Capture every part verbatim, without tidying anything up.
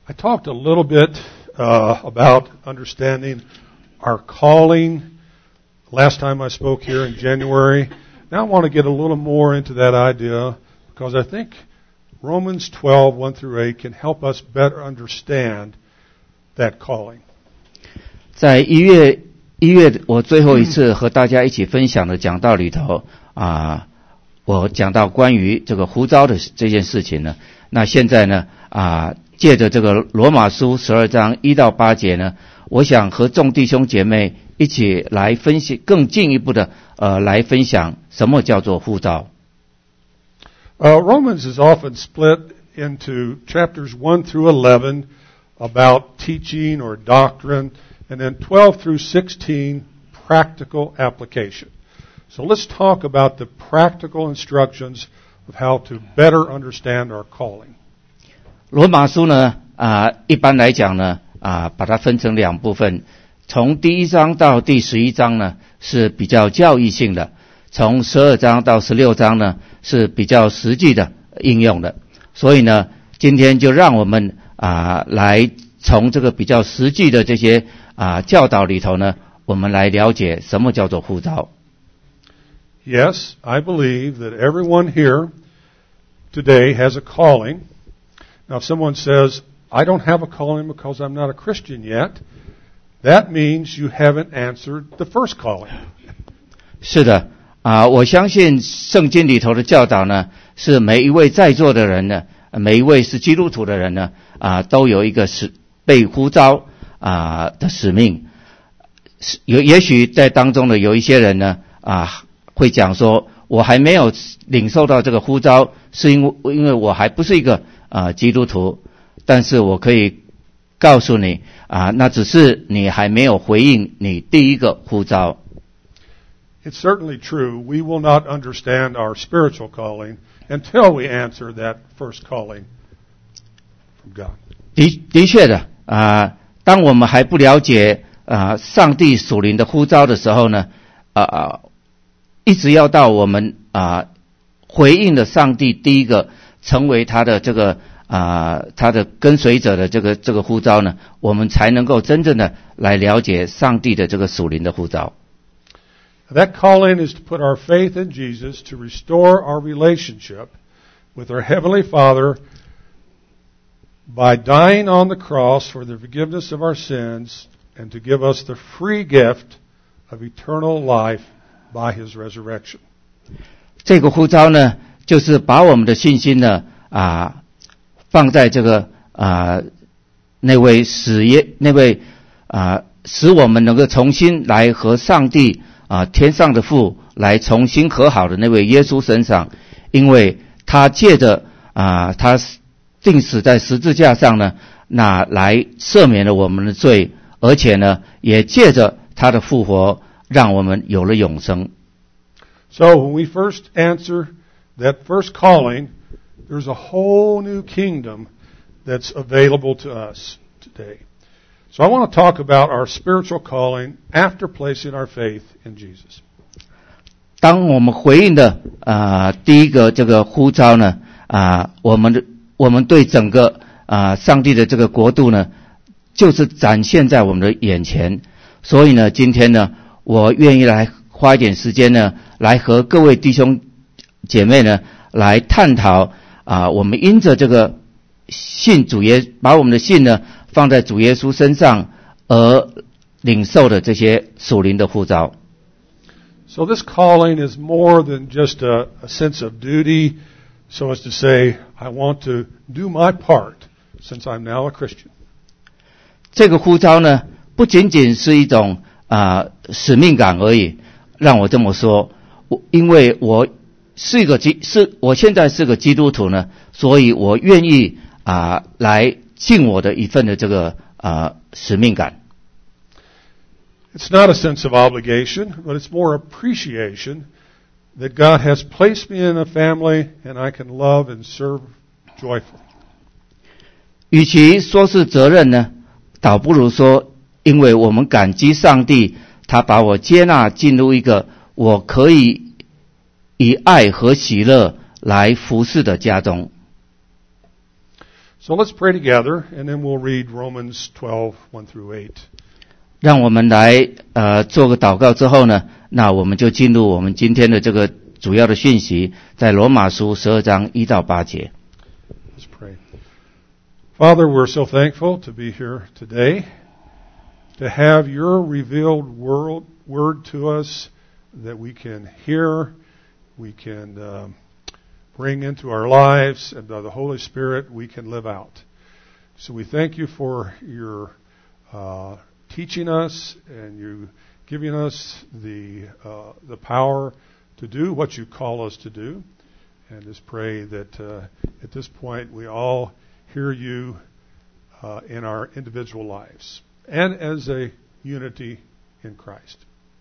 I talked a little bit uh, about understanding our calling last time I spoke here in January. Now I want to get a little more into that idea because I think Romans twelve, one through eight can help us better understand that calling. 在一月一月我最后一次和大家一起分享的讲道里头啊，我讲到关于这个呼召的这件事情呢。那现在呢啊，借着这个罗马书十二章一到八节呢，我想和众弟兄姐妹一起来分析，更进一步的呃来分享什么叫做呼召。 Uh, Romans is often split into chapters one through eleven about teaching or doctrine, and then twelve through sixteen practical application. So let's talk about the practical instructions of how to better understand our calling. 罗马书呢啊，一般来讲呢啊，把它分成两部分，从第一章到第十一章呢是比较教义性的，从十二章到十六章呢是比较实际的应用的。所以呢，今天就让我们啊来从这个比较实际的这些啊教导里头呢，我们来了解什么叫做呼召。 Yes, I believe that everyone here today has a calling. Now, if someone says, I don't have a calling because I'm not a Christian yet, that means you haven't answered the first calling. 是的啊，我相信圣经里头的教导呢，是每一位在座的人呢，每一位是基督徒的人呢，啊，都有一个使被呼召啊的使命。有也许在当中的有一些人呢，啊，会讲说，我还没有领受到这个呼召，是因为因为我还不是一个啊基督徒。但是我可以告诉你啊，那只是你还没有回应你第一个呼召。 It's certainly true. We will not understand our spiritual calling until we answer that first calling from God. 的的确的啊，当我们还不了解啊上帝属灵的呼召的时候呢，啊，一直要到我们啊回应了上帝第一个成为他的这个啊他的跟随者的这个这个呼召呢，我们才能够真正的来了解上帝的这个属灵的呼召。 That calling is to put our faith in Jesus to restore our relationship with our Heavenly Father by dying on the cross for the forgiveness of our sins and to give us the free gift of eternal life by His resurrection. 这个呼召呢，就是把我们的信心呢啊放在这个啊那位使耶那位啊使我们能够重新来和上帝啊，天上的父来重新和好的那位耶稣身上，因为他借着啊，他钉死在十字架上呢，那来赦免了我们的罪，而且呢，也借着他的复活，让我们有了永生。 So when we first answer that first calling, there's a whole new kingdom that's available to us today. So I want to talk about our spiritual calling after placing our faith in Jesus. 当我们回应的啊、呃、第一个这个呼召呢啊、呃，我们的我们对整个啊、呃、上帝的这个国度呢，就是展现在我们的眼前。所以呢，今天呢，我愿意来花一点时间呢，来和各位弟兄姐妹呢，来探讨啊、呃，我们因着这个信主耶，把我们的信呢放在主耶稣身上而领受的这些属灵的呼召。 So this calling is more than just a, a sense of duty, so as to say, I want to do my part since I'm now a Christian. 这个呼召呢，不仅仅是一种啊、呃、使命感而已。让我这么说，我因为我是一个基是我现在是个基督徒呢，所以我愿意啊、呃、来尽我的一份的这个啊、呃、使命感。 It's not a sense of obligation, but it's more appreciation that God has placed me in a family and I can love and serve joyfully. 与其说是责任呢，倒不如说，因为我们感激上帝，他把我接纳进入一个我可以以爱和喜乐来服侍的家中。 So let's pray together, and then we'll read Romans twelve, one through eight. 让我们来呃做个祷告之后呢，那我们就进入我们今天的这个主要的讯息，在罗马书十二章一到八节。 Let's pray. Father, we're so thankful to be here today, to have your revealed world, word to us that we can hear, we can um, bring into our lives, and by the Holy Spirit we can live out. So we thank you for your uh, teaching us and you giving us the uh, the power to do what you call us to do. And just pray that uh, at this point we all hear you uh, in our individual lives and as a unity in Christ.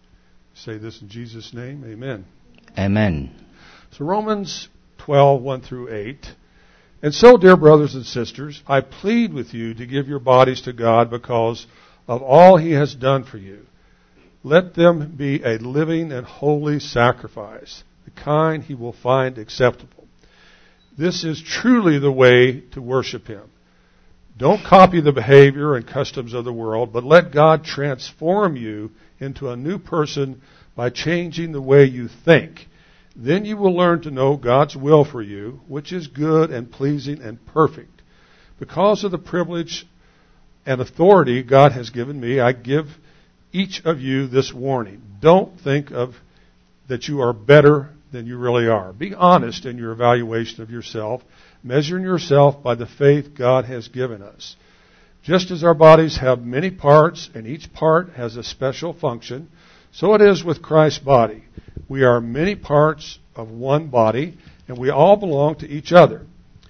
Say this in Jesus' name, amen. Amen. So Romans twelve, one through eight. And so, dear brothers and sisters, I plead with you to give your bodies to God because of all He has done for you. Let them be a living and holy sacrifice, the kind He will find acceptable. This is truly the way to worship Him. Don't copy the behavior and customs of the world, but let God transform you into a new person by changing the way you think. Then you will learn to know God's will for you, which is good and pleasing and perfect. Because of the privilege and authority God has given me, I give each of you this warning. Don't think of that you are better than you really are. Be honest in your evaluation of yourself, measuring yourself by the faith God has given us. Just as our bodies have many parts and each part has a special function, so it is with Christ's body. We are many parts of one body, and we all belong to each other.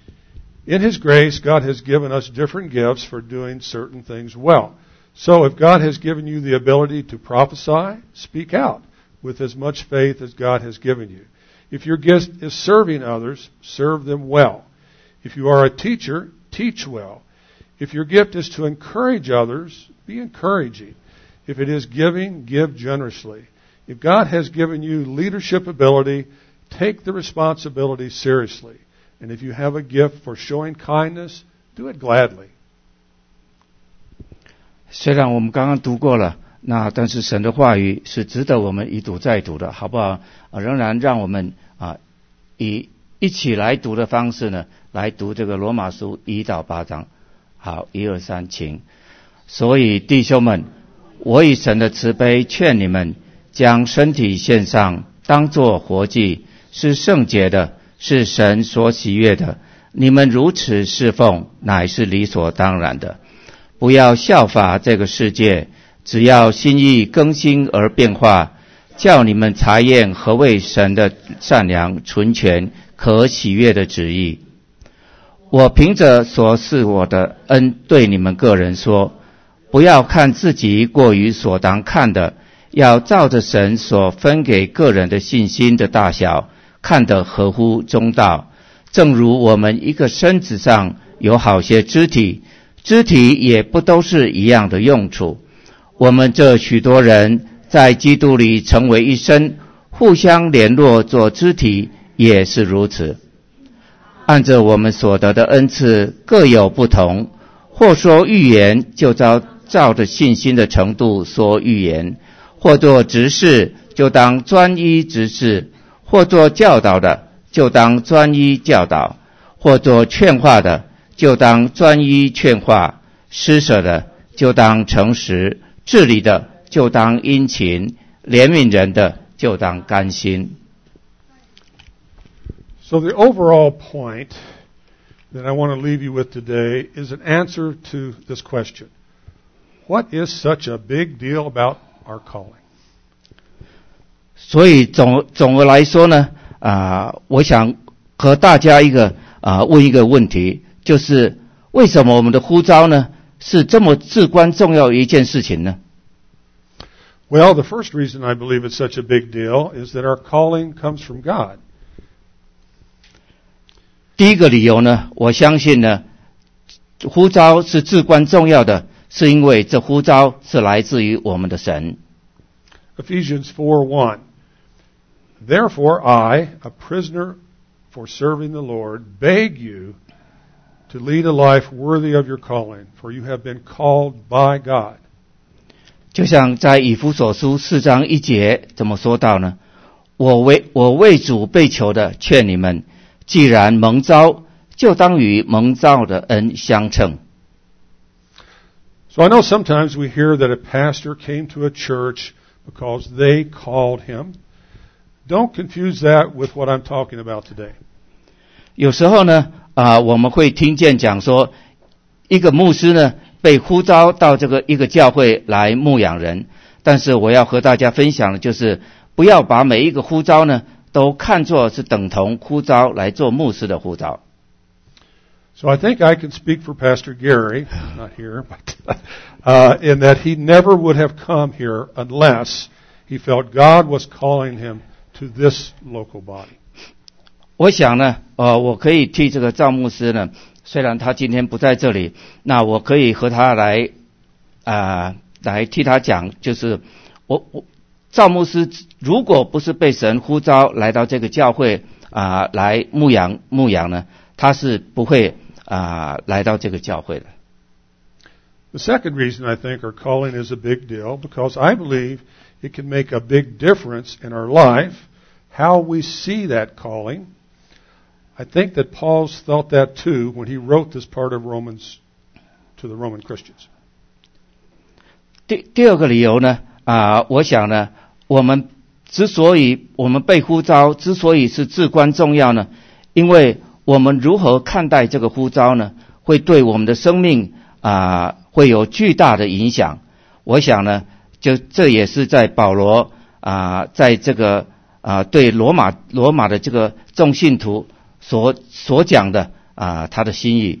In His grace, God has given us different gifts for doing certain things well. So if God has given you the ability to prophesy, speak out with as much faith as God has given you. If your gift is serving others, serve them well. If you are a teacher, teach well. If your gift is to encourage others, be encouraging. If it is giving, give generously. If God has given you leadership ability, take the responsibility seriously. And if you have a gift for showing kindness, do it gladly. 虽然我们刚刚读过了，那但是神的话语是值得我们一读再读的，好不好？啊，仍然让我们啊以一起来读的方式呢，来读这个罗马书一到八章。好，一二三，请。所以弟兄们，我以神的慈悲劝你们，将身体献上，当作活祭，是圣洁的，是神所喜悦的。你们如此侍奉，乃是理所当然的。不要效法这个世界，只要心意更新而变化，叫你们查验何为神的善良、纯全、可喜悦的旨意。我凭着所赐我的恩对你们个人说，不要看自己过于所当看的，要照着神所分给个人的信心的大小，看得合乎中道。正如我们一个身子上有好些肢体，肢体也不都是一样的用处。我们这许多人在基督里成为一身，互相联络做肢体，也是如此。按着我们所得的恩赐各有不同，或说预言，就照照着信心的程度说预言；或做执事，就当专一执事；或做教导的，就当专一教导；或做劝化的，就当专一劝化；施舍的，就当诚实；治理的，就当殷勤；怜悯人的，就当甘心。 So the overall point that I want to leave you with today is an answer to this question. What is such a big deal about our calling? 所以总总的来说呢，啊、呃，我想和大家一个啊、呃、问一个问题，就是为什么我们的呼召呢是这么至关重要的一件事情呢？ Well, the first reason I believe it's such a big deal is that our calling comes from God. 第一个理由呢，我相信呢，呼召是至关重要的，是因为这呼召是来自于我们的神。 Ephesians four one. Therefore I, a prisoner for serving the Lord, beg you to lead a life worthy of your calling, for you have been called by God. 就像在以弗所书四章一节怎么说到呢？我为我为主被求的，劝你们，既然蒙召，就当与蒙召的恩相称。 So I know sometimes we hear that a pastor came to a church because they called him. Don't confuse that with what I'm talking about today. 有时候呢，啊、呃，我们会听见讲说，一个牧师呢被呼召到这个一个教会来牧养人，但是我要和大家分享的就是，不要把每一个呼召呢都看作是等同呼召来做牧师的呼召。 So I think I can speak for Pastor Gary, not here, but uh, in that he never would have come here unless he felt God was calling him to this local body. 我想呢，呃，我可以替这个赵牧师呢，虽然他今天不在这里，那我可以和他来啊、呃，来替他讲，就是我我赵牧师如果不是被神呼召来到这个教会啊、呃，来牧养牧养呢，他是不会啊、呃、来到这个教会的。 The second reason I think our calling is a big deal, because I believe it can make a big difference in our life, how we see that calling. I think that Paul's felt that too when he wrote this part of Romans to the Roman Christians. 第第二个理由呢，啊、呃，我想呢，我们之所以我们被呼召，之所以是至关重要呢，因为我们如何看待这个呼召呢，会对我们的生命啊、呃、会有巨大的影响。我想呢，就这也是在保罗啊、呃、在这个啊、呃、对罗马罗马的这个众信徒所所讲的啊、呃、他的心意。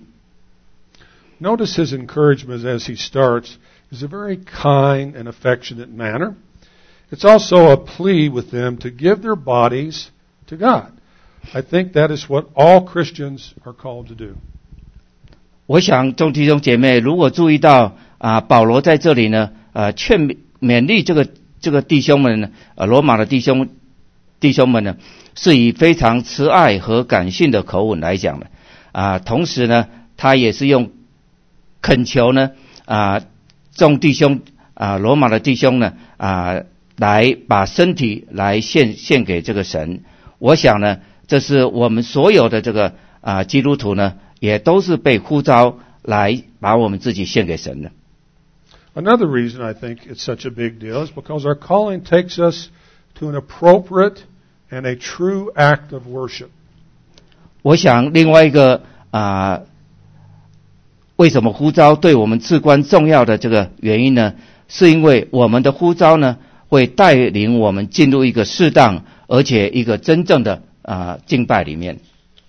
Notice his encouragement as he starts is a very kind and affectionate manner. It's also a plea with them to give their bodies to God. I think that is what all Christians are called to do. 我想众弟兄姐妹如果注意到啊，保罗在这里呢，呃，劝勉励这个这个弟兄们呢，呃，罗马的弟兄弟兄们呢，是以非常慈爱和感性的口吻来讲的啊，同时呢，他也是用恳求呢啊，众弟兄啊，罗马的弟兄呢啊，来把身体来献献给这个神。我想呢，这是我们所有的这个啊基督徒呢，也都是被呼召来把我们自己献给神的。 Another reason I think it's such a big deal is because our calling takes us to an appropriate and a true act of worship. 我想另外一个啊，为什么呼召对我们至关重要的这个原因呢？是因为我们的呼召呢，会带领我们进入一个适当而且一个真正的啊敬拜里面。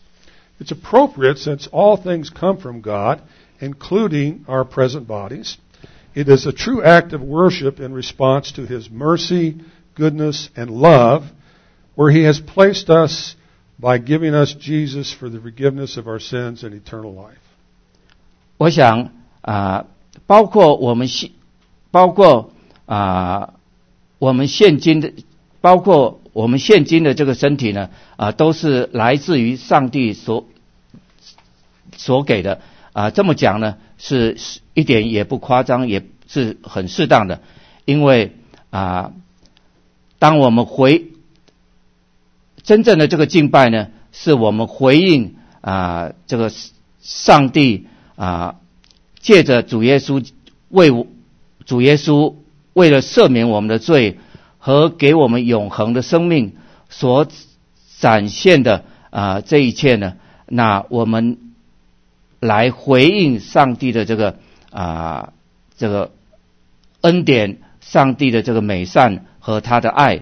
It's appropriate since all things come from God, including our present bodies. It is a true act of worship in response to His mercy, goodness, and love, where He has placed us by giving us Jesus for the forgiveness of our sins and eternal life. 我想啊，包括我们现，包括啊，我们现今的，包括我们现今的这个身体呢，啊，都是来自于上帝所所给的啊。这么讲呢，是一点也不夸张，也是很适当的，因为啊，当我们回真正的这个敬拜呢，是我们回应啊这个上帝啊，借着主耶稣为主耶稣为了赦免我们的罪和给我们永恒的生命所展现的啊这一切呢，那我们来回应上帝的这个啊这个恩典，上帝的这个美善和他的爱。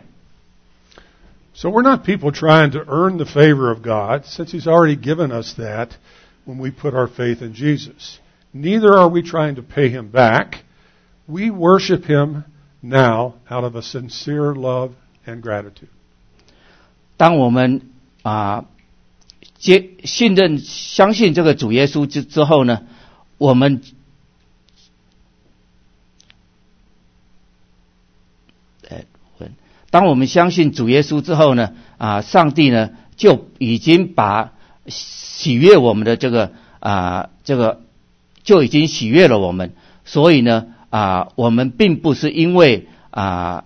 So we're not people trying to earn the favor of God, since He's already given us that when we put our faith in Jesus. Neither are we trying to pay Him back. We worship Him now out of a sincere love and gratitude. 当我们啊接信任相信这个主耶稣之之后呢，我们当我们相信主耶稣之后呢，啊，上帝呢就已经把喜悦我们的这个啊这个就已经喜悦了我们，所以呢啊我们并不是因为啊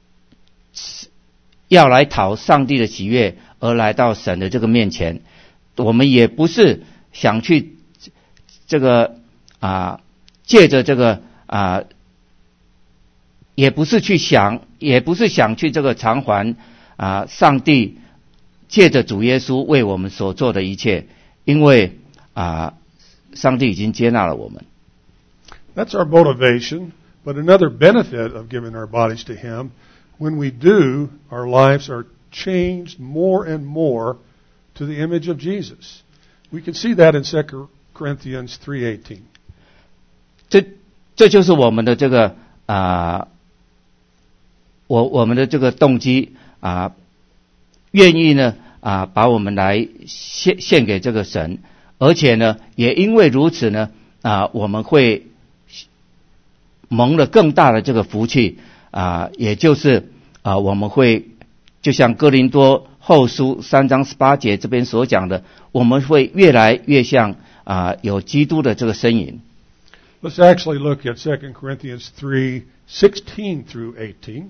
要来讨上帝的喜悦而来到神的这个面前，我们也不是想去这个啊借着这个啊也不是去想也不是想去这个偿还啊上帝借着主耶稣为我们所做的一切，因为啊上帝已经接纳了我们。 That's our motivation, but another benefit of giving our bodies to Him, when we do, our lives are changed more and more to the image of Jesus. We can see that in Second Corinthians three eighteen. 这这就是我们的这个啊我我们的这个动机啊，愿意呢啊把我们来献献给这个神，而且呢也因为如此呢啊我们会蒙了更大的这个福气啊，也就是啊我们会就像哥林多后书三章十八节这边所讲的，我们会越来越像啊有基督的这个身影。 Let's actually look at Second Corinthians three sixteen through eighteen.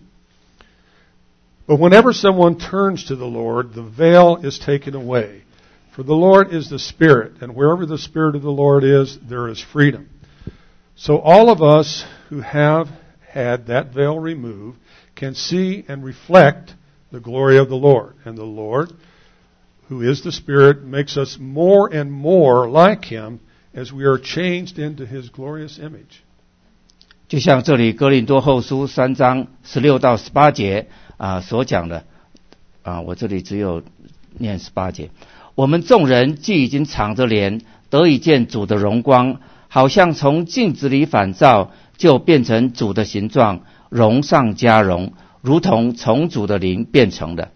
But whenever someone turns to the Lord, the veil is taken away. For the Lord is the Spirit, and wherever the Spirit of the Lord is, there is freedom. So all of us who have had that veil removed can see and reflect the glory of the Lord. And the Lord, who is the Spirit, makes us more and more like Him as we are changed into His glorious image. 就像这里哥林多后书三章十六到十八节啊所讲的啊，我这里只有念十八节。我们众人既已经敞着脸得以见主的荣光，好像从镜子里反照，就变成主的形状，荣上加荣，如同从主的灵变成的。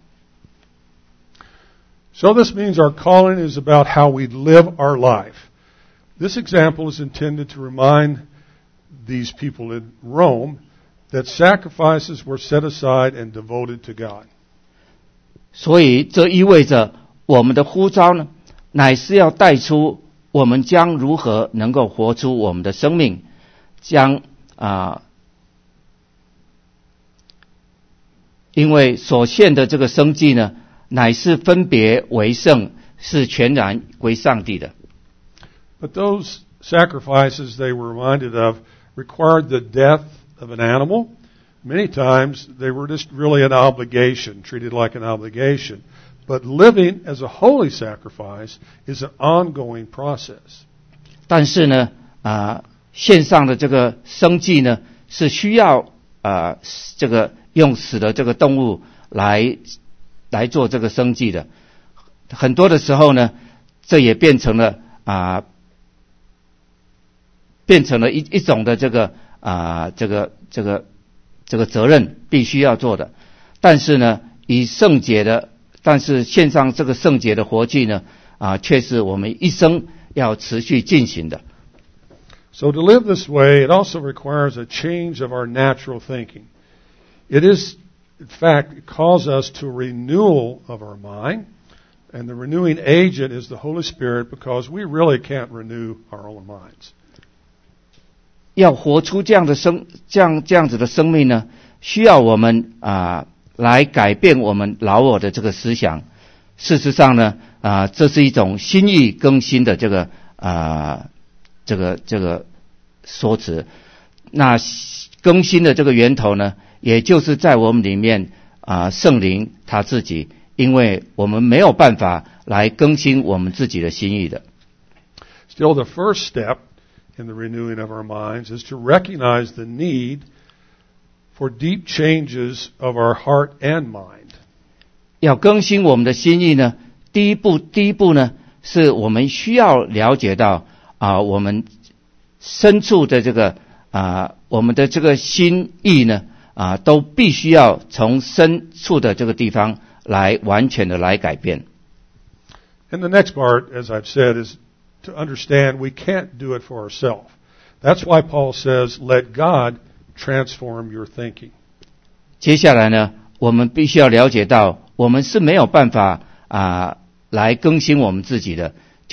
So this means our calling is about how we live our life. This example is intended to remind these people in Rome that sacrifices were set aside and devoted to God. 所以这意味着我们的呼召呢，乃是要带出我们将如何能够活出我们的生命，将啊，因为所献的这个生祭呢，乃是分别为圣，是全然归上帝的。 But those sacrifices they were reminded of required the death of an animal. Many times they were just really an obligation, treated like an obligation. But living as a holy sacrifice is an ongoing process. 但是呢，啊，献上的这个生祭呢，是需要啊，这个用死的这个动物来来做这个生祭的。很多的时候呢，这也变成了啊，变成了一一种的这个啊，这个这个这个责任必须要做的。但是呢，以圣洁的。但是献上这个圣洁的活祭呢，啊，却是我们一生要持续进行的。 So to live this way, it also requires a change of our natural thinking. It is, in fact, it calls us to a renewal of our mind, and the renewing agent is the Holy Spirit, because we really can't renew our own minds. 要活出这样的生，这样这样子的生命呢，需要我们啊。来改变我们老我的这个思想。事实上呢，啊，这是一种心意更新的这个啊，这个这个说辞。那更新的这个源头呢，也就是在我们里面啊，圣灵他自己，因为我们没有办法来更新我们自己的心意的。 Still, the first step in the renewing of our minds is to recognize the need for deep changes of our heart and mind. 要更新我们的心意呢，第一步，第一步呢，是我们需要了解到啊，我们深处的这个啊，我们的这个心意呢，啊，都必须要从深处的这个地方来完全的来改变。 And the next part, as I've said, is to understand we can't do it for ourselves. That's why Paul says, "Let God transform your thinking." 接下来呢，我们必须要了解到，我们是没有办法啊来更新我们自己的。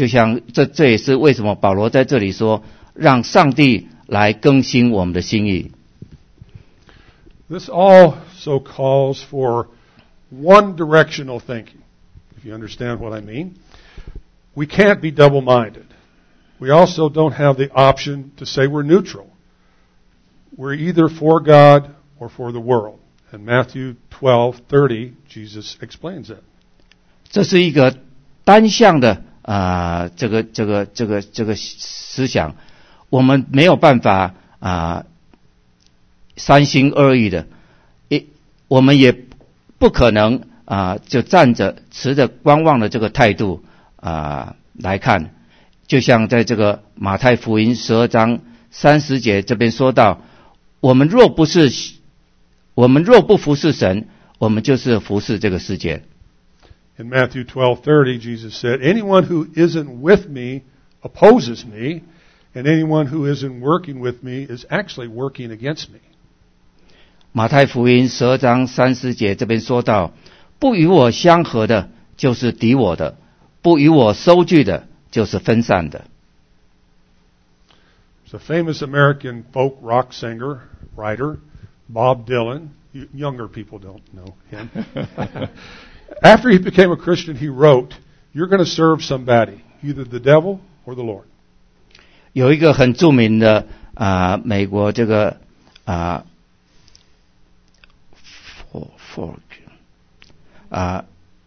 就像这这也是为什么保罗在这里说，让上帝来更新我们的心意。 This also calls for one-directional thinking, if you understand what I mean. We can't be double-minded. We also don't have the option to say we're neutral. We're either for God or for the world. In Matthew twelve thirty, Jesus explains it. 这是一个单向的啊、呃，这个这个这个这个思想，我们没有办法啊、呃、三心二意的，也我们也不可能啊、呃、就站着持着观望的这个态度啊、呃、来看。就像在这个马太福音十二章三十节这边说到，我们若不是我们若不服侍神，我们就是服侍这个世界。 In Matthew twelve thirty, Jesus said, "Anyone who isn't with me opposes me, and anyone who isn't working with me is actually working against me." 马太福音十二章三十节这边说到，不与我相合的，就是敌我的；不与我收据的，就是分散的。 There's a famous American folk rock singer, writer, Bob Dylan. You, younger people don't know him. After he became a Christian, he wrote, "You're going to serve somebody, either the devil or the Lord." 有一个很著名的啊、呃，美国这个啊 folk 啊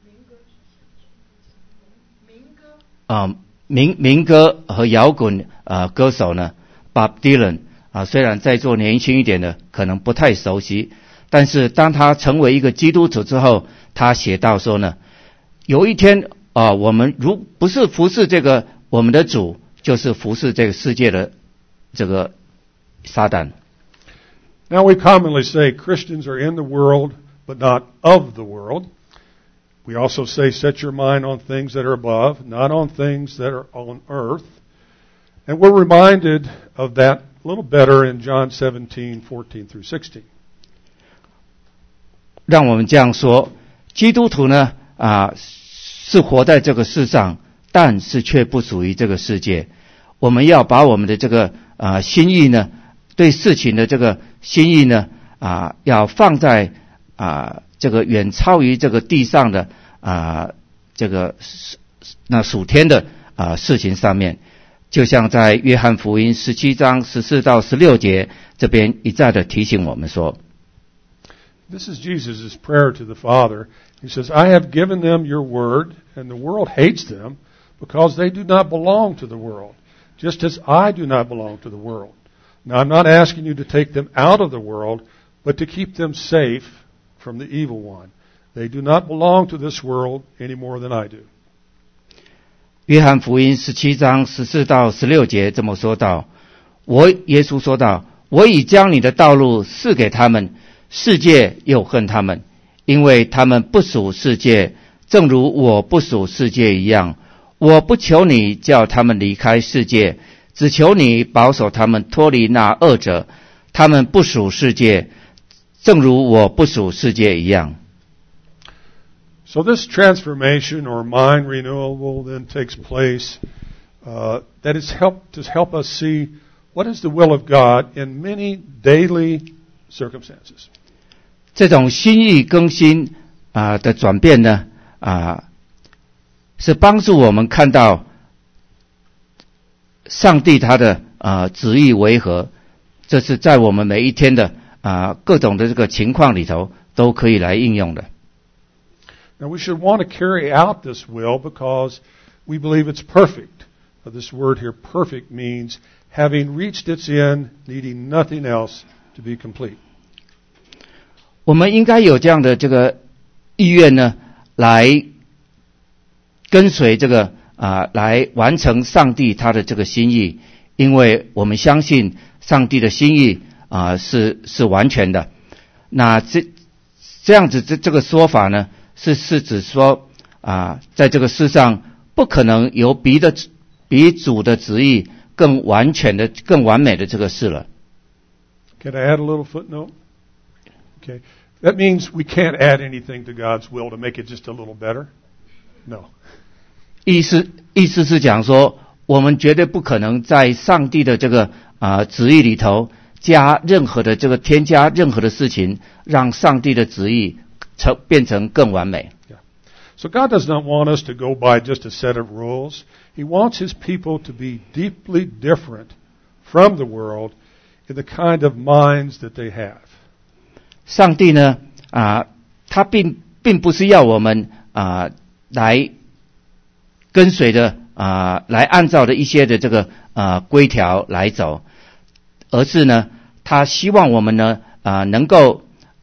啊民民歌和摇滚啊、呃、歌手呢 ，Bob Dylan 啊，虽然在座年轻一点的可能不太熟悉，但是当他成为一个基督徒之后，他写到说呢，有一天啊、呃，我们如不是服侍这个我们的主，就是服侍这个世界的这个撒旦。 Now we commonly say Christians are in the world, but not of the world. We also say, set your mind on things that are above, not on things that are on earth. And we're reminded of that a little better in John seventeen, fourteen through sixteen. 让我们这样说，基督徒呢啊是活在这个世上，但是却不属于这个世界。我们要把我们的这个啊心意呢，对事情的这个心意呢啊，要放在啊这个远超于这个地上的啊这个那属天的啊事情上面。就像在约翰福音十七章十四到十六节这边一再的提醒我们说， This is Jesus' prayer to the Father. He says, "I have given them your word, and the world hates them because they do not belong to the world, just as I do not belong to the world. Now I'm not asking you to take them out of the world, but to keep them safe from the evil one. They do not belong to this world any more than I do." 约翰福音十七章十四到十六节这么说道，我耶稣说道，我已将你的道路赐给他们，世界又恨他们，因为他们不属世界，正如我不属世界一样。我不求你叫他们离开世界，只求你保守他们脱离那恶者。他们不属世界，正如我不属世界一样。 So this transformation or mind renewal then takes place uh, that is help to help us see what is the will of God in many daily circumstances. 这种心意更新啊、呃、的转变呢啊、呃，是帮助我们看到上帝他的啊、呃、旨意为何，这是在我们每一天的啊、呃、各种的这个情况里头都可以来应用的。 Now we should want to carry out this will because we believe it's perfect. Now, this word here, perfect, means having reached its end, needing nothing else to be complete. 我们应该有这样的这个意愿呢，来跟随这个啊、呃，来完成上帝他的这个心意，因为我们相信上帝的心意啊、呃、是是完全的。那这这样子这这个说法呢？是是指说啊，在这个世上不可能有比的比主的旨意更完全的、更完美的这个事了。 Can I add a little footnote? Okay, that means we can't add anything to God's will to make it just a little better. No, 意思意思是讲说，我们绝对不可能在上帝的这个啊、呃、旨意里头加任何的这个添加任何的事情，让上帝的旨意成变成更完美。 Yeah. So God does not want us to go by just a set of rules. He wants His people to be deeply different from the world in the kind of minds that they have. 上帝呢啊，他并并不是要我们啊来跟随的啊来按照的一些的这个啊规条来走，而是呢，他希望我们呢啊能够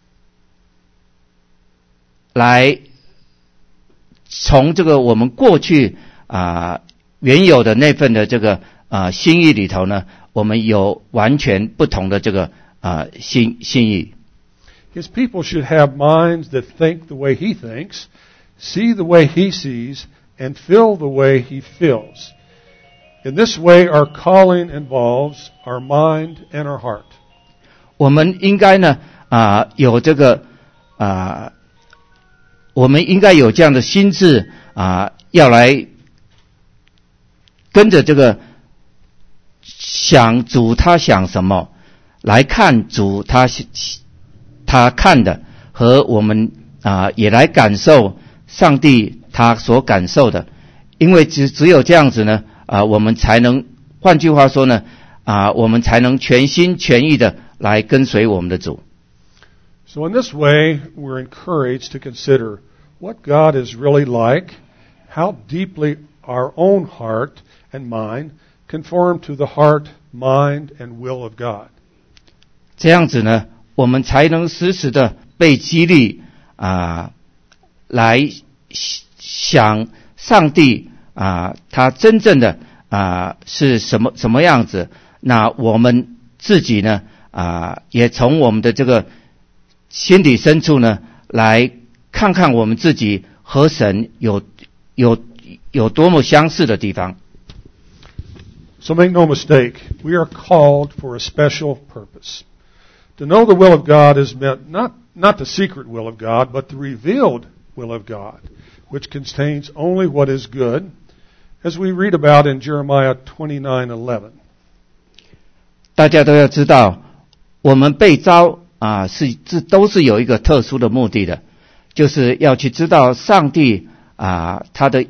来从这个我们过去啊原有的那份的这个啊心意里头呢，我们有完全不同的这个啊心心意。 His people should have minds that think the way He thinks, see the way He sees, and feel the way He feels. In this way, our calling involves our mind and our heart. 我们应该呢啊有这个啊，我们应该有这样的心智啊，要来跟着这个想主他想什么，来看主他他看的，和我们啊也来感受上帝他所感受的，因为只只有这样子呢啊，我们才能，换句话说呢啊，我们才能全心全意的来跟随我们的主。 So in this way, we're encouraged to consider what God is really like, how deeply our own heart and mind conform to the heart, mind, and will of God. 这样子呢，我们才能时时的被激励啊，来想上帝啊，他真正的啊是什么什么样子？那我们自己呢啊，也从我们的这个心底深处呢，来看看我们自己和神有有有多么相似的地方。 So make no mistake, we are called for a special purpose. To know the will of God is meant not, not the secret will of God, but the revealed will of God, which contains only what is good, as we read about in Jeremiah twenty-nine eleven. 大家都要知道，我们被召啊，是这都是有一个特殊的目的的，就是要去知道上帝啊，他的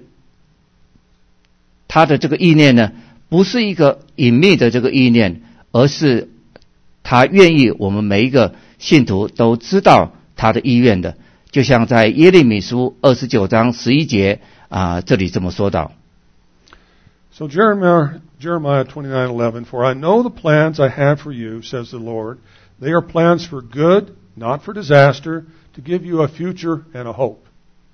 他的这个意念呢，不是一个隐秘的这个意念，而是他愿意我们每一个信徒都知道他的意愿的，就像在耶利米书二十九章十一节啊，这里这么说道。 So Jeremiah, Jeremiah twenty-nine eleven, For I know the plans I have for you, says the Lord. They are plans for good, not for disaster, to give you a future and a hope.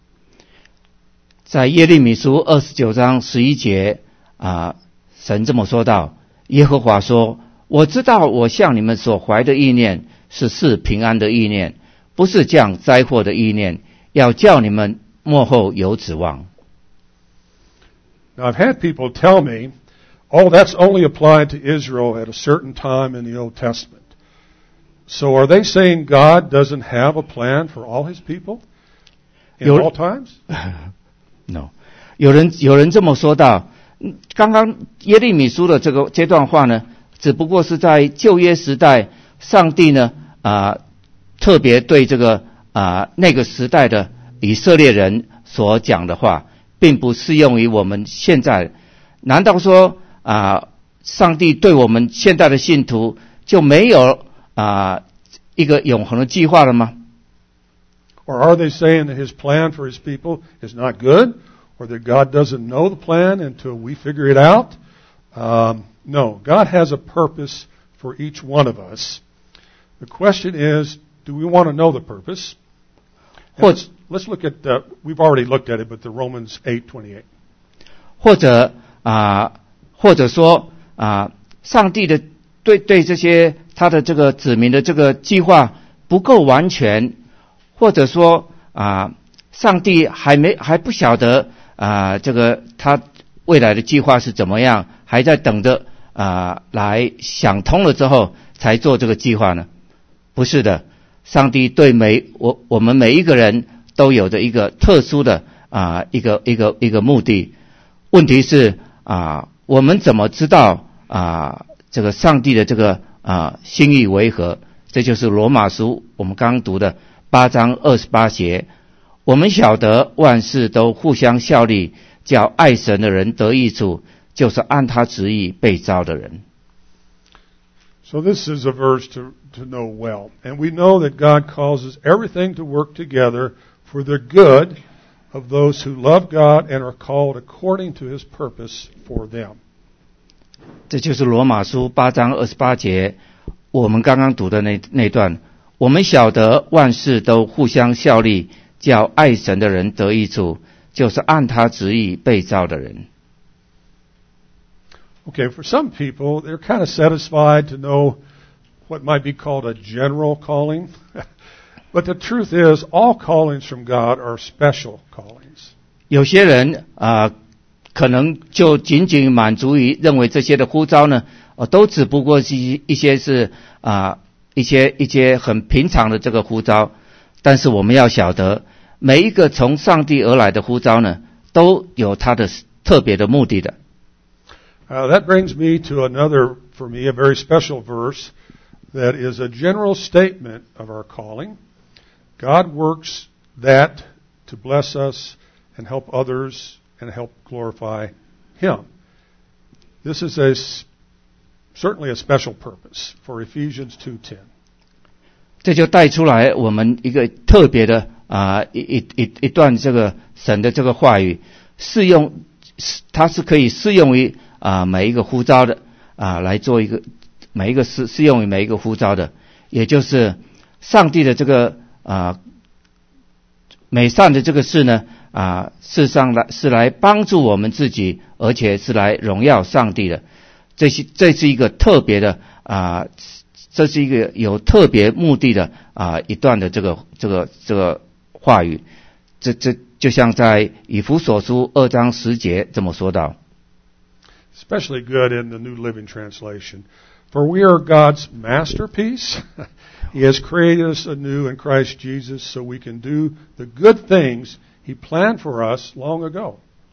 在耶利米书二十九章十一节啊，神这么说道：耶和华说，我知道我向你们所怀的意念是是平安的意念，不是降灾祸的意念，要叫你们末后有指望。 Now I've had people tell me, oh, that's only applied to Israel at a certain time in the Old Testament. So are they saying God doesn't have a plan for all His people in all times? No. 有人有人这么说道，刚刚耶利米书的这个这段话呢，只不过是在旧约时代，上帝呢啊、呃、特别对这个啊、呃、那个时代的以色列人所讲的话，并不适用于我们现在。难道说啊、呃、上帝对我们现在的信徒就没有啊、呃、一个永恒的计划了吗？ Or are they saying that His plan for His people is not good? Or that God doesn't know the plan until we figure it out? Um, no, God has a purpose for each one of us. The question is, do we want to know the purpose? Let's, let's look at, uh, we've already looked at it, but the Romans eight twenty-eight. 或者啊、呃，或者说啊、呃，上帝的对对这些他的这个子民的这个计划不够完全，或者说啊、呃，上帝还没还不晓得啊、呃，这个他未来的计划是怎么样，还在等着啊、呃、来想通了之后才做这个计划呢？不是的，上帝对每我我们每一个人都有着一个特殊的啊、呃、一个一个一个目的。 问题是啊，我们怎么知道啊这个上帝的这个啊心意为何？这就是罗马书我们刚读的八章二十八节。我们晓得万事都互相效力，叫爱神的人得益处，就是按他旨意被召的人。 So this is a verse to, to know well. And we know that God causes everything to work together for the good of those who love God and are called according to His purpose for them. 这就是罗马书八章二十八节，我们刚刚读的那那段。我们晓得万事都互相效力，叫爱神的人得益处，就是按他旨意被召的人。 Okay, for some people, they're kind of satisfied to know what might be called a general calling. But the truth is, all callings from God are special callings. 有些人啊、呃，可能就仅仅满足于认为这些的呼召呢，呃，都只不过是一些是啊、呃、一些一些很平常的这个呼召。但是我们要晓得，每一个从上帝而来的呼召呢，都有它的特别的目的的。 Uh, that brings me to another, for me, a very special verse that is a general statement of our calling. God works that to bless us and help others and help glorify Him. This is a, certainly a special purpose for Ephesians two ten. 这就带出来我们一个特别的啊、呃、一一一一段这个神的这个话语，适用它是可以适用于啊、呃、每一个呼召的啊、呃、来做一个每一个适适用于每一个呼召的，也就是上帝的这个啊、呃、美善的这个事呢啊、呃、事实上来是来帮助我们自己，而且是来荣耀上帝的。这是这是一个特别的啊、呃，这是一个有特别目的的啊、呃、一段的这个这个这个话语。这这就像在以弗所书二章十节这么说道。 Especially good in the New Living Translation. For we are God's masterpiece. He has created us anew in Christ Jesus so we can do the good things He planned for us long ago.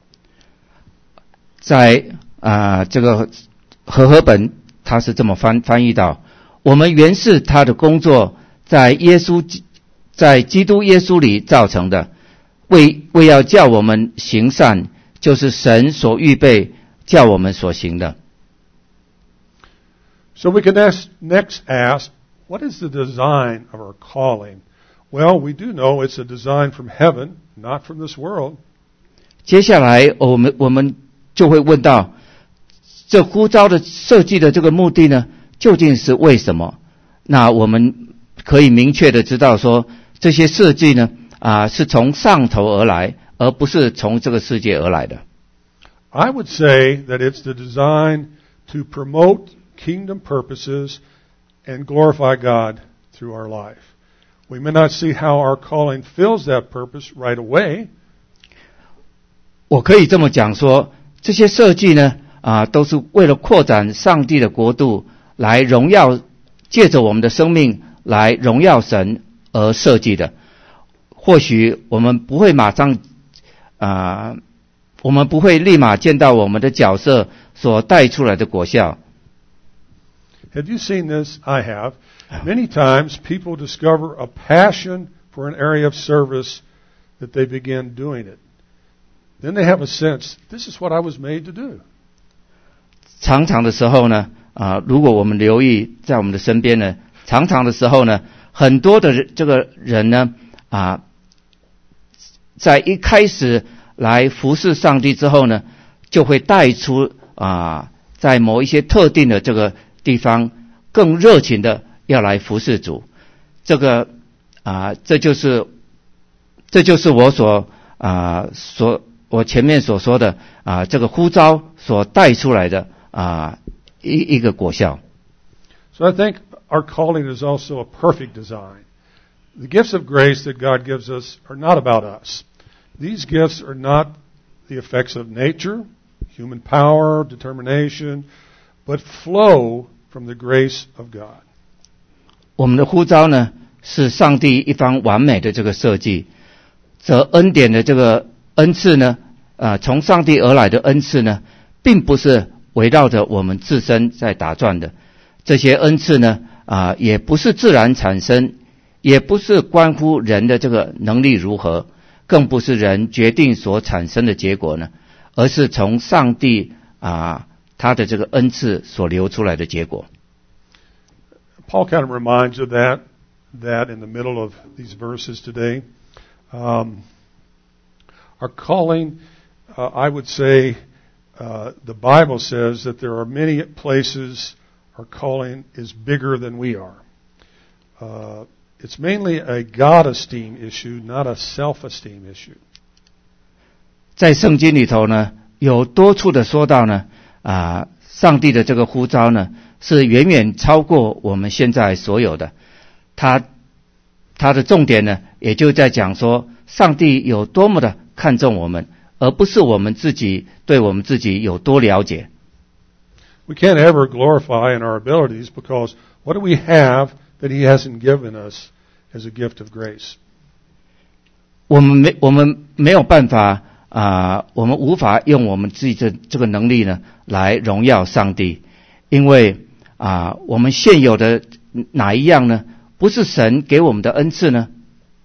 在啊、呃、这个和合本他是这么翻翻译到：我们原是他的工作，在耶稣在基督耶稣里造成的，为为要叫我们行善，就是神所预备叫我们所行的。So we can ask, next ask, what is the design of our calling? Well, we do know it's a design from heaven, not from this world. 接下来我们我们就会问到，这呼召的设计的这个目的呢，究竟是为什么？那我们可以明确的知道说，这些设计呢啊是从上头而来，而不是从这个世界而来的。I would say that it's the design to promote kingdom purposes and glorify God through our life. We may not see how our calling fills that purpose right away. 我可以这么讲说，这些设计呢啊都是为了扩展上帝的国度，来荣耀，借着我们的生命来荣耀神而设计的。或许我们不会马上啊、呃，我们不会立马见到我们的角色所带出来的果效。Have you seen this? I have. Many times people discover a passion for an area of service that they begin doing it. Then they have a sense, this is what I was made to do. 常常的时候呢，啊、呃，如果我们留意在我们的身边呢，常常的时候呢，很多的这个人呢，啊、呃，在一开始来服侍上帝之后呢，就会带出啊、呃，在某一些特定的这个地方更热情的要来服侍主。这个啊、呃，这就是这就是我所啊、呃、所我前面所说的啊、呃、这个呼召所带出来的啊、呃、一一个果效。So I think our calling is also a perfect design. The gifts of grace that God gives us are not about us. These gifts are not the effects of nature, human power, determination, but flow from the grace of God. 我们的呼召呢，是上帝一方完美的这个设计，则恩典的这个恩赐呢， 呃从上帝而来的恩赐呢，并不是围绕着我们自身在打转的。这些恩赐呢，啊、呃，也不是自然产生，也不是关乎人的这个能力如何，更不是人决定所产生的结果呢，而是从上帝啊、呃、他的这个恩赐所流出来的结果。 Paul kind of reminds of that, that in the middle of these verses today. Um, our calling, uh, I would say, uh, the Bible says that there are many places our calling is bigger than we are. Uh, it's mainly a God-esteem issue, not a self-esteem issue. 在圣经里头呢，有多处的说到呢，啊、呃，上帝的这个呼召呢，是远远超过我们现在所有的。他他的重点呢，也就在讲说，上帝有多么的看重我们，而不是我们自己对我们自己有多了解。 We can't ever glorify in our abilities because what do we have that He hasn't given us as a gift of grace? 我们没我们没有办法啊、呃，我们无法用我们自己的这个能力呢来荣耀上帝，因为啊、呃，我们现有的哪一样呢？不是神给我们的恩赐呢？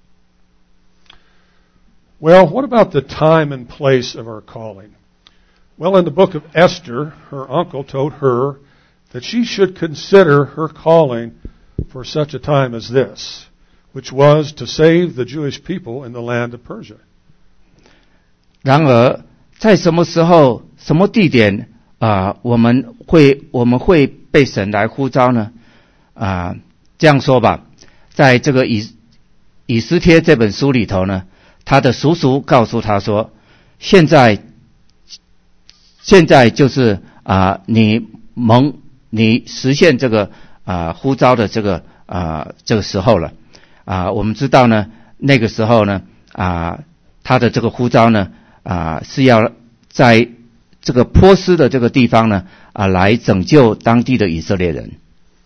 Well, what about the time and place of our calling? Well, in the book of Esther, her uncle told her that she should consider her calling for such a time as this, which was to save the Jewish people in the land of Persia. 然而，在什么时候、什么地点啊、呃，我们会我们会被神来呼召呢？啊、呃，这样说吧，在这个以以斯帖这本书里头呢，他的叔叔告诉他说，现在现在就是啊、呃，你蒙你实现这个啊、呃、呼召的这个啊、呃、这个时候了啊、呃。我们知道呢，那个时候呢啊、呃，他的这个呼召呢啊、呃、是要在这个波斯的这个地方呢啊、呃、来拯救当地的以色列人。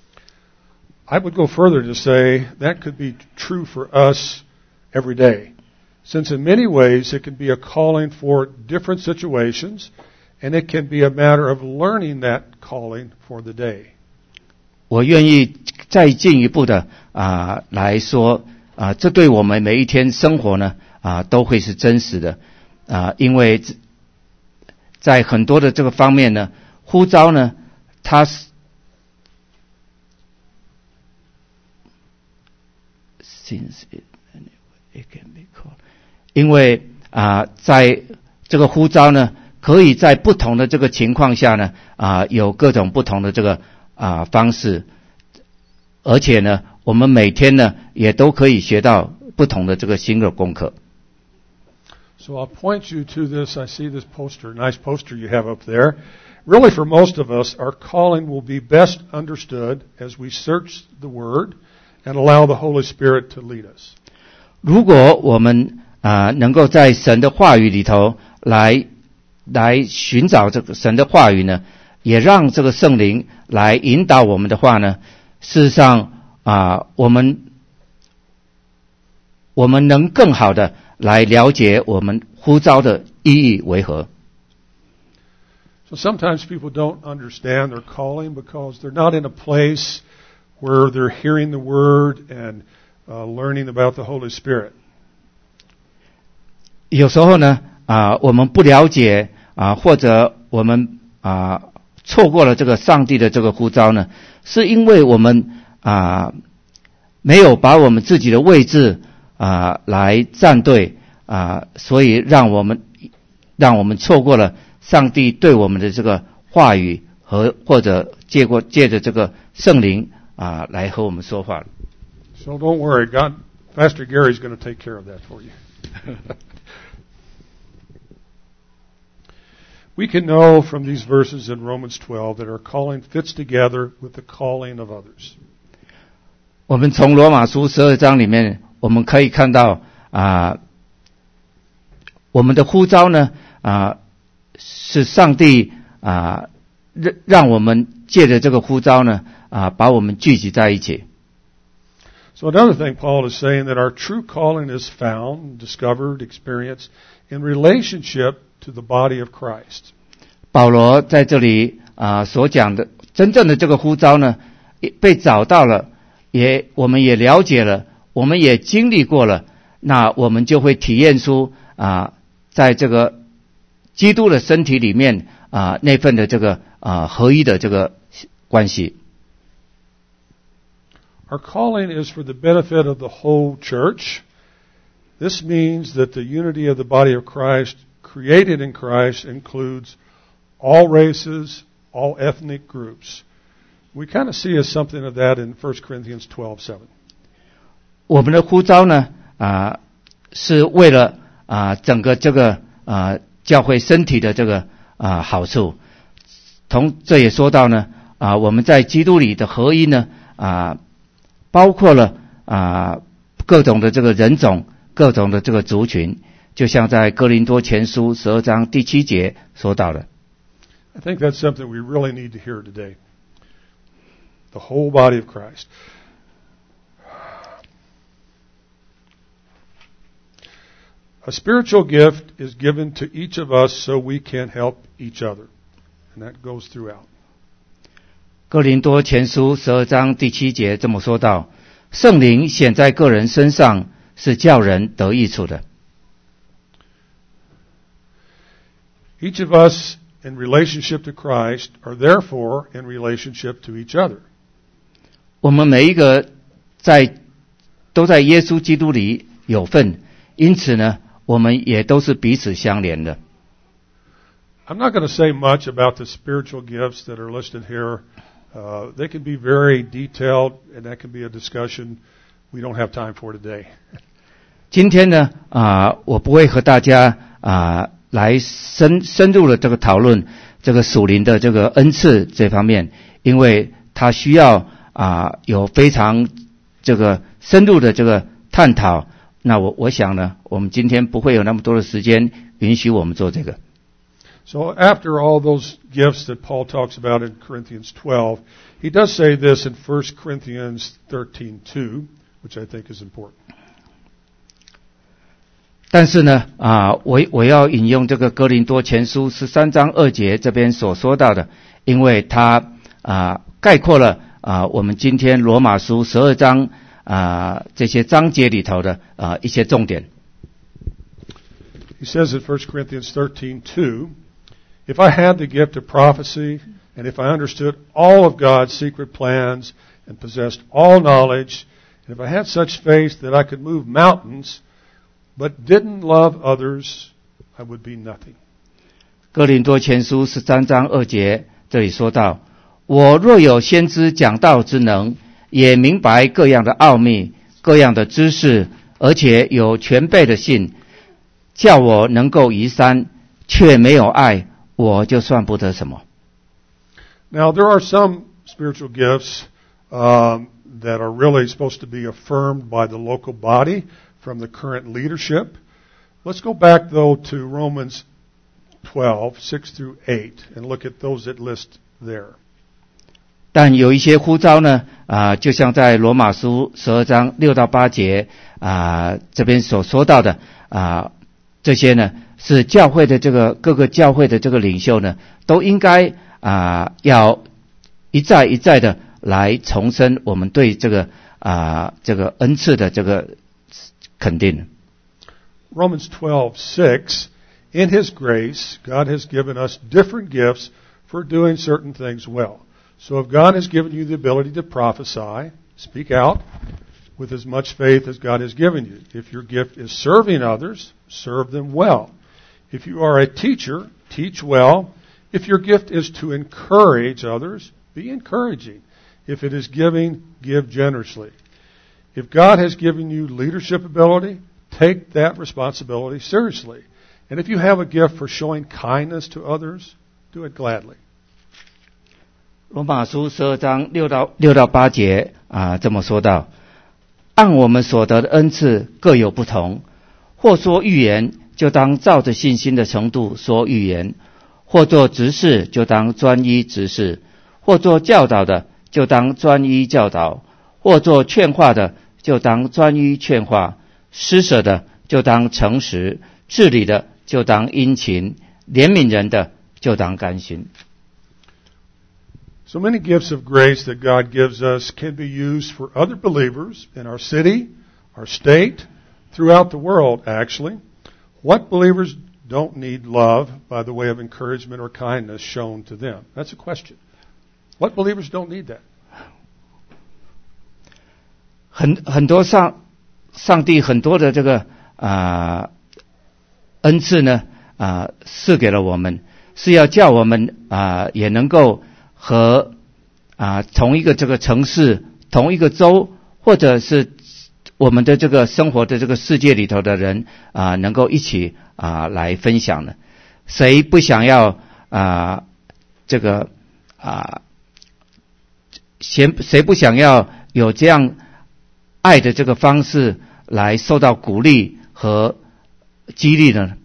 I would go further to say that could be true for us every day, since in many ways it can be a calling for different situations, and it can be a matter of learning that calling for the day. 我愿意再进一步的啊、呃、来说啊、呃，这对我们每一天生活呢啊、呃、都会是真实的啊、呃，因为在很多的这个方面呢，呼召呢，它是。Since it, it can be called. 因为啊、呃，在这个呼召呢，可以在不同的这个情况下呢，啊、呃，有各种不同的这个啊、呃、方式，而且呢，我们每天呢也都可以学到不同的这个新的功课。 So I'll point you to this. I see this poster, nice poster you have up there. Really, for most of us, our calling will be best understood as we search the Word.And allow the Holy Spirit to lead us. 如果我们啊、呃、能够在神的话语里头来来寻找这个神的话语呢，也让这个圣灵来引导我们的话呢，事实上啊、呃、我们我们能更好的来了解我们呼召的意义为何。 So sometimes people don't understand their calling because they're not in a place.where they're hearing the Word and uh, learning about the Holy Spirit. 有时候呢，啊、呃，我们不了解啊、呃，或者我们啊、呃、错过了这个上帝的这个呼召呢，是因为我们啊、呃、没有把我们自己的位置啊、呃、来站对啊、呃，所以让我们让我们错过了上帝对我们的这个话语和或者借过借着这个圣灵。啊，来和我们说话。 So don't worry, God, Pastor Gary's going to take care of that for you. We can know from these verses in Romans twelve that our calling fits together with the calling of others. 我们从罗马书十二章里面，我们可以看到啊，我们的呼召呢啊，是上帝啊让让我们借着这个呼召呢。啊，把我们聚集在一起。 So another thing Paul is saying that our true calling is found, discovered, experienced in relationship to the body of Christ. 保罗在这里啊、所讲的真正的这个呼召呢，被找到了，也我们也了解了，我们也经历过了，那我们就会体验出啊、在这个基督的身体里面啊、那份的这个啊、合一的这个关系。 Our calling is for the benefit of the whole church. This means that the unity of the body of Christ, created in Christ, includes all races, all ethnic groups. We kind of see as something of that in First Corinthians twelve seven. 我们的呼召呢，啊、是为了啊、整个这个啊、教会身体的这个啊、好处。同这也说到呢，啊、我们在基督里的合一呢，啊、包括了啊、各种的这个人种，各种的这个族群，就像在哥林多前书十二章第七节说到的。 I think that's something we really need to hear today. The whole body of Christ. A spiritual gift is given to each of us so we can help each other. And that goes throughout. 哥林多前书十二章第七节这么说道：圣灵显在个人身上，是叫人得益处的。 Each of us in relationship to Christ are therefore in relationship to each other. 我们每一个在都在耶稣基督里有份，因此呢，我们也都是彼此相连的。 I'm not going to say much about the spiritual gifts that are listed here. Uh, they can be very detailed, and that can be a discussion we don't have time for today. 今天呢，啊、我不会和大家啊、来深深入的这个讨论这个属灵的这个恩赐这方面，因为它需要啊、有非常这个深入的这个探讨。那我我想呢，我们今天不会有那么多的时间允许我们做这个。 So after all those gifts that Paul talks about in Corinthians twelve, he does say this in First Corinthians thirteen two, which I think is important. 但是呢，啊，我我要引用这个哥林多前书十三章二节这边所说到的，因为它啊概括了啊我们今天罗马书十二章啊这些章节里头的啊一些重点。 He says in First Corinthians thirteen two, if I had the gift of prophecy, and if I understood all of God's secret plans, and possessed all knowledge, and if I had such faith that I could move mountains, but didn't love others, I would be nothing. 哥林多前书十三章二节这里说到：我若有先知讲道之能，也明白各样的奥秘，各样的知识，而且有全备的信，叫我能够移山，却没有爱，我就算不得什么。 Now, there are some spiritual gifts um, that are really supposed to be affirmed by the local body from the current leadership. Let's go back, though, to Romans twelve, six through eight, and look at those that list there. 但有一些呼召呢，啊、就像在罗马书十二章六到八节啊、这边所说到的啊、这些呢是教会的这个各个教会的这个领袖呢，都应该啊、要一再一再的来重申我们对这个啊、这个恩赐的这个肯定。 Romans twelve six, in His grace, God has given us different gifts for doing certain things well. So if God has given you the ability to prophesy, speak out with as much faith as God has given you. If your gift is serving others, serve them well. If you are a teacher, teach well. If your gift is to encourage others, be encouraging. If it is giving, give generously. If God has given you leadership ability, take that responsibility seriously. And if you have a gift for showing kindness to others, do it gladly. 罗马书十二章六到六到八节啊，这么说道：按我们所得的恩赐各有不同，或说预言，就当照着信心的程度说预言；或做执事，就当专一执事；或做教导的，就当专一教导；或做劝化的，就当专一劝化；施舍的，就当诚实；治理的，就当殷勤； 怜悯人的就当甘心。 So many gifts of grace that God gives us can be used for other believers in our city, our state, throughout the world, actually. What believers don't need love by the way of encouragement or kindness shown to them? That's a question. What believers don't need that? 很很多上上帝很多的这个啊、呃、恩赐呢啊、呃、赐给了我们，是要叫我们啊、呃、也能够和啊、呃、同一个这个城市、同一个州，或者是我们的这个生活的这个世界里头的人啊、呃，能够一起啊、呃、来分享呢？谁不想要啊、呃、这个啊？谁谁不想要有这样爱的这个方式来受到鼓励和激励呢？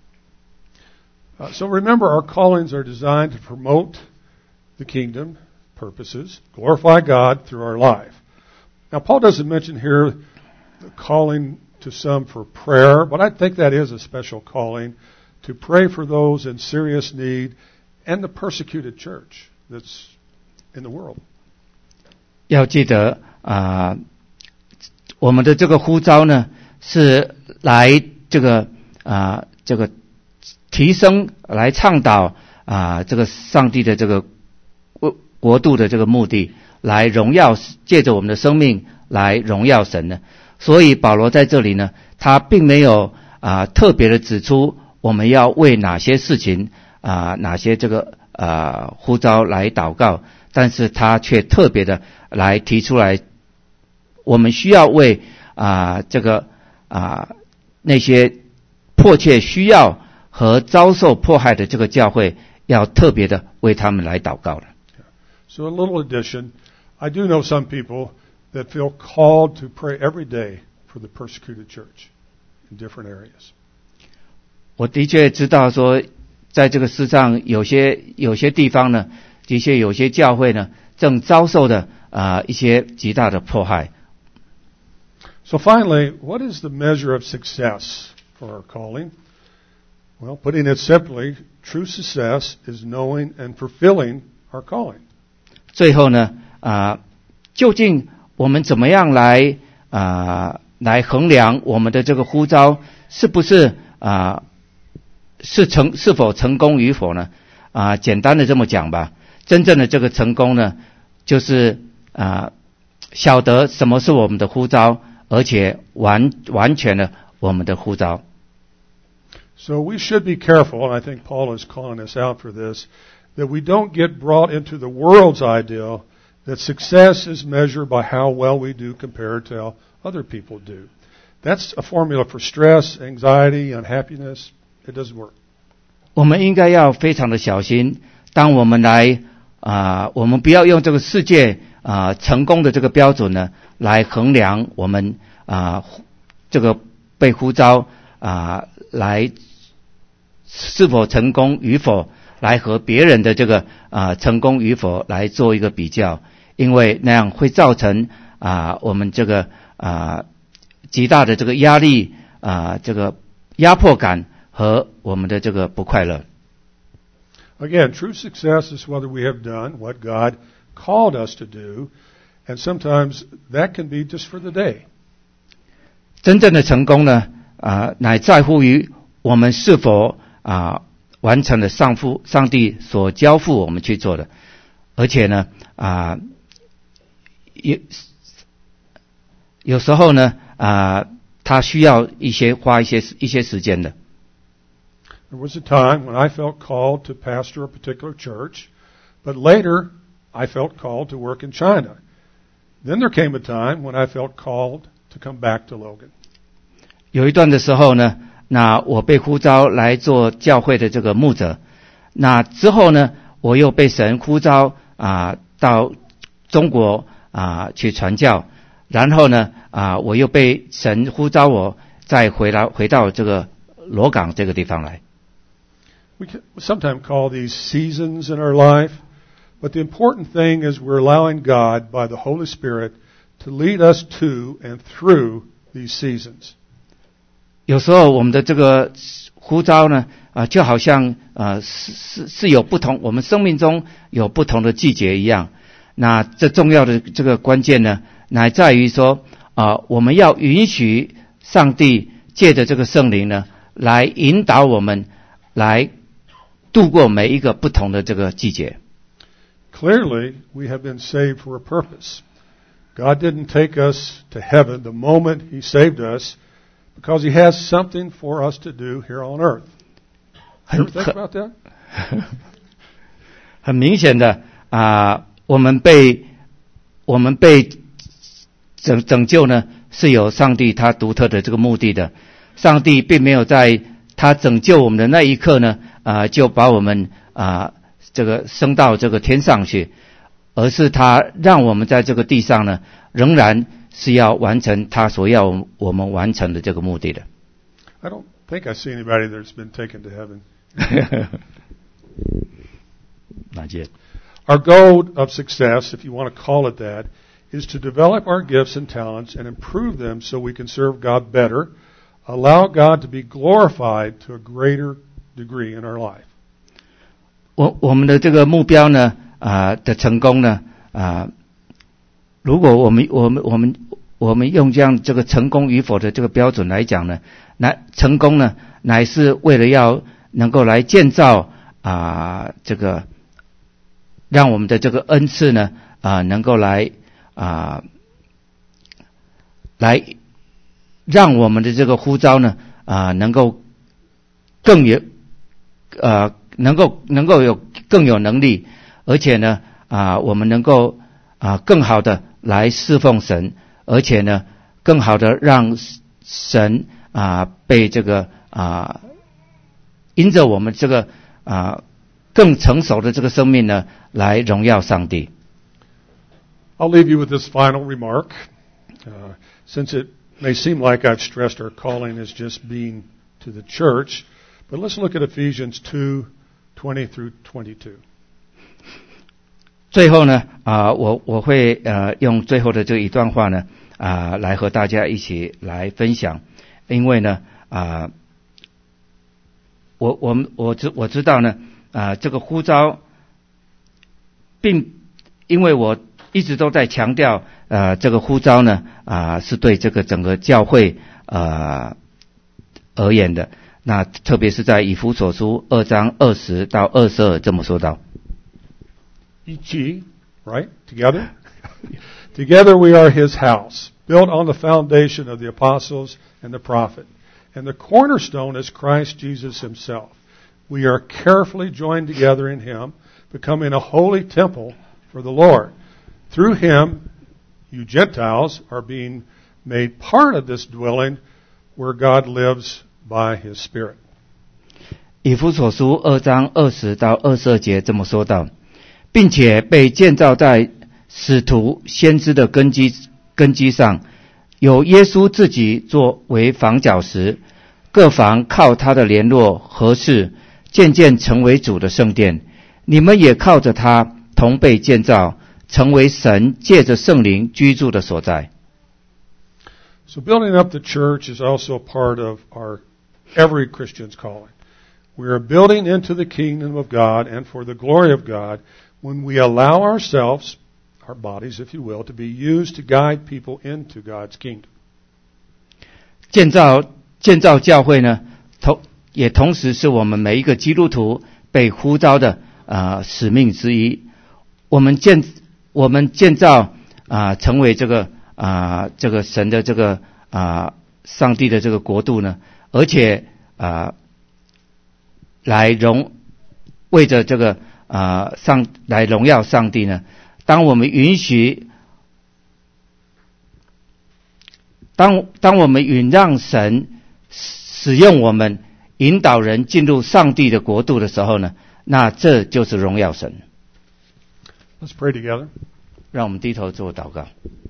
Uh, so remember, our callings are designed to promote the kingdom purposes, glorify God through our life. Now, Paul doesn't mention here the calling to some for prayer, but I think that is a special calling to pray for those in serious need and the persecuted church that's in the world. 要记得啊、呃，我们的这个呼召呢，是来这个啊、呃、这个提升，来倡导啊、呃、这个上帝的这个国国度的这个目的，来荣耀，借着我们的生命来荣耀神呢。所以保罗在这里呢，他并没有啊、呃、特别的指出我们要为哪些事情啊、呃、哪些这个啊、呃、呼召来祷告。但是他却特别的来提出来，我们需要为啊、呃、这个啊、呃、那些迫切需要和遭受迫害的这个教会，要特别的为他们来祷告了。 So a little addition, I do know some people that feel called to pray every day for the persecuted church in different areas. 我的确知道说，在这个世上有些有些地方呢。的确，有些教会呢，正遭受的啊、呃、一些极大的迫害。 So finally, what is the measure of success for our calling? Well, putting it simply, true success is knowing and fulfilling our calling. 最后呢，啊、呃，究竟我们怎么样来啊、呃、来衡量我们的这个呼召是不是啊、呃、是成是否成功与否呢？啊、呃，简单的这么讲吧。真正的这个成功呢，就是啊、呃，晓得什么是我们的呼召，而且完完全的我们的呼召。 So we should be careful, and I think Paul is calling us out for this, that we don't get brought into the world's ideal that success is measured by how well we do compared to how other people do. That's a formula for stress, anxiety, unhappiness. It doesn't work. 我们应该要非常的小心，当我们来啊、呃，我们不要用这个世界啊、呃、成功的这个标准呢，来衡量我们啊、呃、这个被呼召啊、呃、来是否成功与否，来和别人的这个啊、呃、成功与否来做一个比较，因为那样会造成啊、呃、我们这个啊、呃、极大的这个压力啊、呃、这个压迫感和我们的这个不快乐。 Again, true success is whether we have done what God called us to do, and sometimes that can be just for the day. 真正的成功呢，啊、呃，乃在乎于我们是否啊、呃、完成了上父上帝所交付我们去做的，而且呢，啊、呃，有有时候呢，啊、呃，他需要一些花一些一些时间的。 There was a time when I felt called to pastor a particular church, but later I felt called to work in China. Then there came a time when I felt called to come back to Logan. 有一段的时候呢，那我被呼召来做教会的这个牧者。那之后呢，我又被神呼召啊、呃、到中国啊、呃、去传教。然后呢啊、呃、我又被神呼召我再回来回到这个罗港这个地方来。 We sometimes call these seasons in our life, but the important thing is we're allowing God, by the Holy Spirit, to lead us to and through these seasons. 有时候我们的这个呼召呢，啊、呃，就好像呃是是是有不同，我们生命中有不同的季节一样。那这重要的这个关键呢，乃在于说啊、呃，我们要允许上帝借着这个圣灵呢，来引导我们，来度过每一个不同的这个季节。 Clearly, we have been saved for a purpose. God didn't take us to heaven the moment He saved us because He has something for us to do here on earth. You ever think about that? 很明显的啊、呃，我们被我们被拯拯救呢，是有上帝他独特的这个目的的。上帝并没有在他拯救我们的那一刻呢，啊、呃，就把我们啊、呃、这个升到这个天上去，而是他让我们在这个地上呢，仍然是要完成他所要我们完成的这个目的的。 I don't think I see anybody that's been taken to heaven. Not yet. Our goal of success, if you want to call it that, is to develop our gifts and talents and improve them so we can serve God better, allow God to be glorified to a greater degree in our life. 我我们的这个目标呢，啊、呃、的成功呢，啊、呃，如果我们我们我们我们用这样这个成功与否的这个标准来讲呢，那成功呢，乃是为了要能够来建造啊、呃、这个，让我们的这个恩赐呢啊、呃、能够来啊、呃、来让我们的这个呼召呢啊、呃、能够更有呃能够能够有更有能力，而且呢啊、呃、我们能够啊、呃、更好的来侍奉神，而且呢更好的让神啊、呃、被这个啊、呃、因着我们这个啊、呃更成熟的这个生命呢来荣耀上帝。 I'll leave you with this final remark. Uh, since it may seem like I've stressed our calling as just being to the church, but let's look at Ephesians two twenty through twenty-two. 最后呢啊、呃、我我会呃用最后的这一段话呢啊、呃、来和大家一起来分享，因为呢啊、呃、我我们我知我知道呢啊、呃、这个呼召并因为我一直都在强调呃这个呼召呢啊、呃、是对这个整个教会呃而言的，那特别是在以弗所书二章二十到二十二这么说道。 E.G., right? Together? Together we are His house, built on the foundation of the apostles and the prophet. And the cornerstone is Christ Jesus Himself. We are carefully joined together in Him, becoming a holy temple for the Lord. Through Him, you Gentiles are being made part of this dwelling where God lives by His Spirit. 以弗所书二章二十到二十二节这么说道，并且被建造在使徒先知的根基根基上，有耶稣自己作为房角石，各房靠他的联络合适，渐渐成为主的圣殿。你们也靠着他同被建造，成为神借着圣灵居住的所在。 So building up the church is also part of our every Christian's calling. We are building into the kingdom of God and for the glory of God when we allow ourselves, our bodies, if you will, to be used to guide people into God's kingdom. 建造建造教会呢，同也同时是我们每一个基督徒被呼召的啊、呃、使命之一。我们建我们建造啊、呃、成为这个啊、呃、这个神的这个啊、呃、上帝的这个国度呢，而且啊、呃、来荣为着这个啊、呃、上来荣耀上帝呢。当我们允许当当我们允让神使用我们引导人进入上帝的国度的时候呢，那这就是荣耀神。 Let's pray together. 让我们低头做祷告。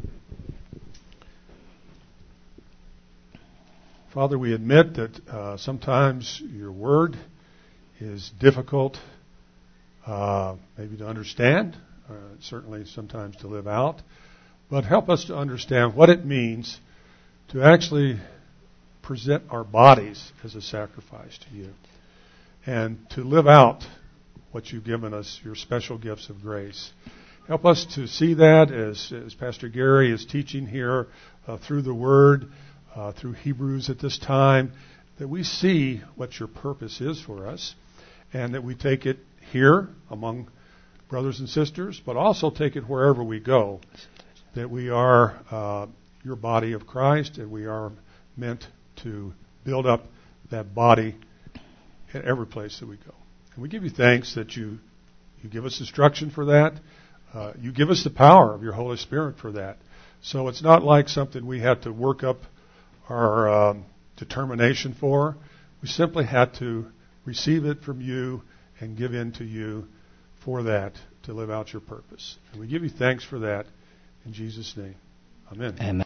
Father, we admit that uh, sometimes your word is difficult, uh, maybe to understand, uh, certainly sometimes to live out, but help us to understand what it means to actually present our bodies as a sacrifice to you, and to live out what you've given us, your special gifts of grace. Help us to see that as, as Pastor Gary is teaching here uh, through the Word, uh, through Hebrews at this time, that we see what your purpose is for us, and that we take it here among brothers and sisters, but also take it wherever we go, that we are uh, your body of Christ, and we are meant to build up that body at every place that we go. And we give you thanks that you, you give us instruction for that. Uh, you give us the power of your Holy Spirit for that. So it's not like something we had to work up our um, determination for. We simply had to receive it from you and give in to you for that, to live out your purpose. And we give you thanks for that in Jesus' name. Amen. Amen.